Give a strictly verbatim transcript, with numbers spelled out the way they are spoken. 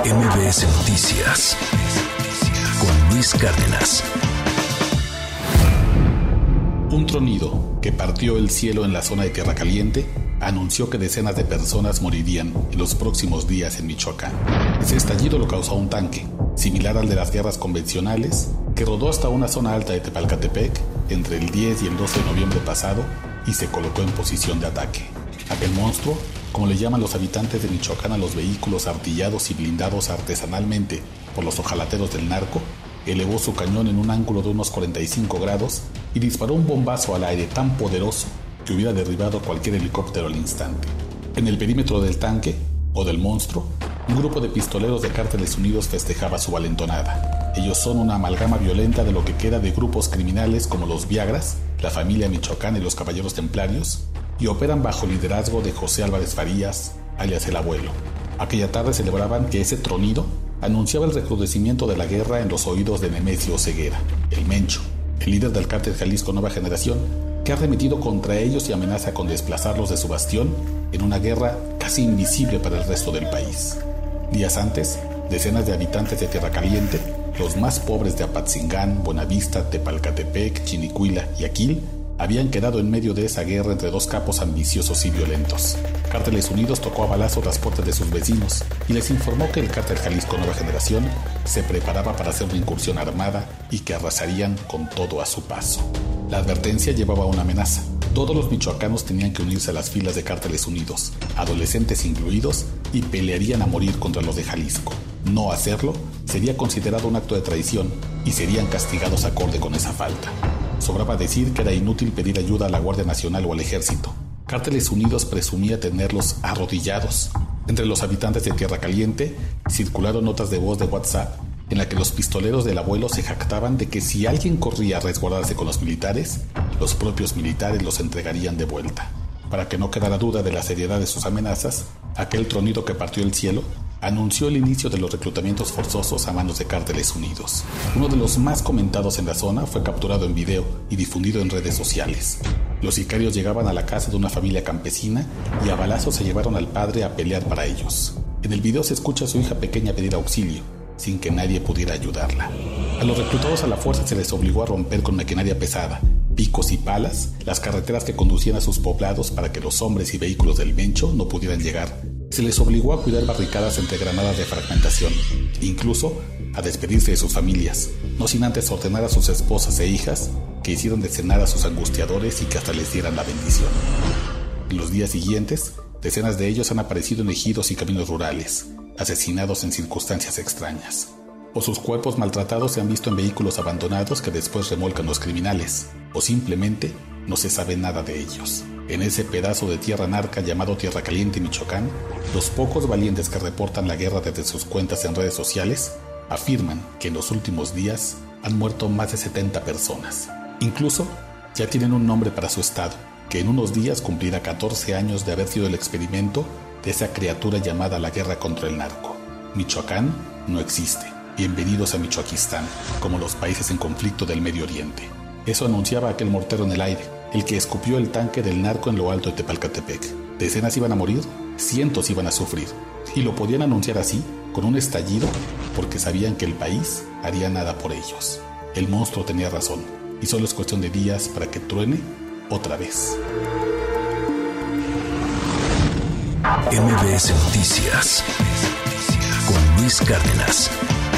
M B S Noticias con Luis Cárdenas. Un tronido que partió el cielo en la zona de Tierra Caliente anunció que decenas de personas morirían en los próximos días en Michoacán. Ese estallido lo causó un tanque, similar al de las guerras convencionales, que rodó hasta una zona alta de Tepalcatepec entre el diez y el doce de noviembre pasado y se colocó en posición de ataque. Aquel monstruo, como le llaman los habitantes de Michoacán a los vehículos artillados y blindados artesanalmente por los ojalateros del narco, elevó su cañón en un ángulo de unos cuarenta y cinco grados y disparó un bombazo al aire tan poderoso que hubiera derribado cualquier helicóptero al instante. En el perímetro del tanque, o del monstruo, un grupo de pistoleros de Cárteles Unidos festejaba su valentonada. Ellos son una amalgama violenta de lo que queda de grupos criminales como los Viagras, la familia Michoacán y los Caballeros Templarios, y operan bajo el liderazgo de José Álvarez Farías, alias el Abuelo. Aquella tarde celebraban que ese tronido anunciaba el recrudecimiento de la guerra en los oídos de Nemesio Ceguera, el Mencho, el líder del cártel Jalisco Nueva Generación, que ha arremetido contra ellos y amenaza con desplazarlos de su bastión en una guerra casi invisible para el resto del país. Días antes, decenas de habitantes de Tierra Caliente, los más pobres de Apatzingán, Buenavista, Tepalcatepec, Chinicuila y Aquil, habían quedado en medio de esa guerra entre dos capos ambiciosos y violentos. Cárteles Unidos tocó a balazos las puertas de sus vecinos y les informó que el cártel Jalisco Nueva Generación se preparaba para hacer una incursión armada y que arrasarían con todo a su paso. La advertencia llevaba una amenaza. Todos los michoacanos tenían que unirse a las filas de Cárteles Unidos, adolescentes incluidos, y pelearían a morir contra los de Jalisco. No hacerlo sería considerado un acto de traición y serían castigados acorde con esa falta. Sobraba decir que era inútil pedir ayuda a la Guardia Nacional o al Ejército. Cárteles Unidos presumía tenerlos arrodillados. Entre los habitantes de Tierra Caliente circularon notas de voz de WhatsApp en la que los pistoleros del Abuelo se jactaban de que si alguien corría a resguardarse con los militares, los propios militares los entregarían de vuelta. Para que no quedara duda de la seriedad de sus amenazas, aquel tronido que partió el cielo anunció el inicio de los reclutamientos forzosos a manos de Cárteles Unidos. Uno de los más comentados en la zona fue capturado en video y difundido en redes sociales. Los sicarios llegaban a la casa de una familia campesina y a balazos se llevaron al padre a pelear para ellos. En el video se escucha a su hija pequeña pedir auxilio, sin que nadie pudiera ayudarla. A los reclutados a la fuerza se les obligó a romper con maquinaria pesada, picos y palas, las carreteras que conducían a sus poblados para que los hombres y vehículos del Mencho no pudieran llegar. Se les obligó a cuidar barricadas entre granadas de fragmentación, incluso a despedirse de sus familias, no sin antes ordenar a sus esposas e hijas que hicieran de cenar a sus angustiadores y que hasta les dieran la bendición. En los días siguientes, decenas de ellos han aparecido en ejidos y caminos rurales, asesinados en circunstancias extrañas. O sus cuerpos maltratados se han visto en vehículos abandonados que después remolcan los criminales, o simplemente no se sabe nada de ellos. En ese pedazo de tierra narca llamado Tierra Caliente, Michoacán, los pocos valientes que reportan la guerra desde sus cuentas en redes sociales afirman que en los últimos días han muerto más de setenta personas. Incluso ya tienen un nombre para su estado, que en unos días cumplirá catorce años de haber sido el experimento de esa criatura llamada la guerra contra el narco. Michoacán no existe. Bienvenidos a Michoaquistán, como los países en conflicto del Medio Oriente. Eso anunciaba aquel mortero en el aire, el que escupió el tanque del narco en lo alto de Tepalcatepec. Decenas iban a morir, cientos iban a sufrir. Y lo podían anunciar así, con un estallido, porque sabían que el país haría nada por ellos. El monstruo tenía razón, y solo es cuestión de días para que truene otra vez. M B S Noticias con Luis Cárdenas.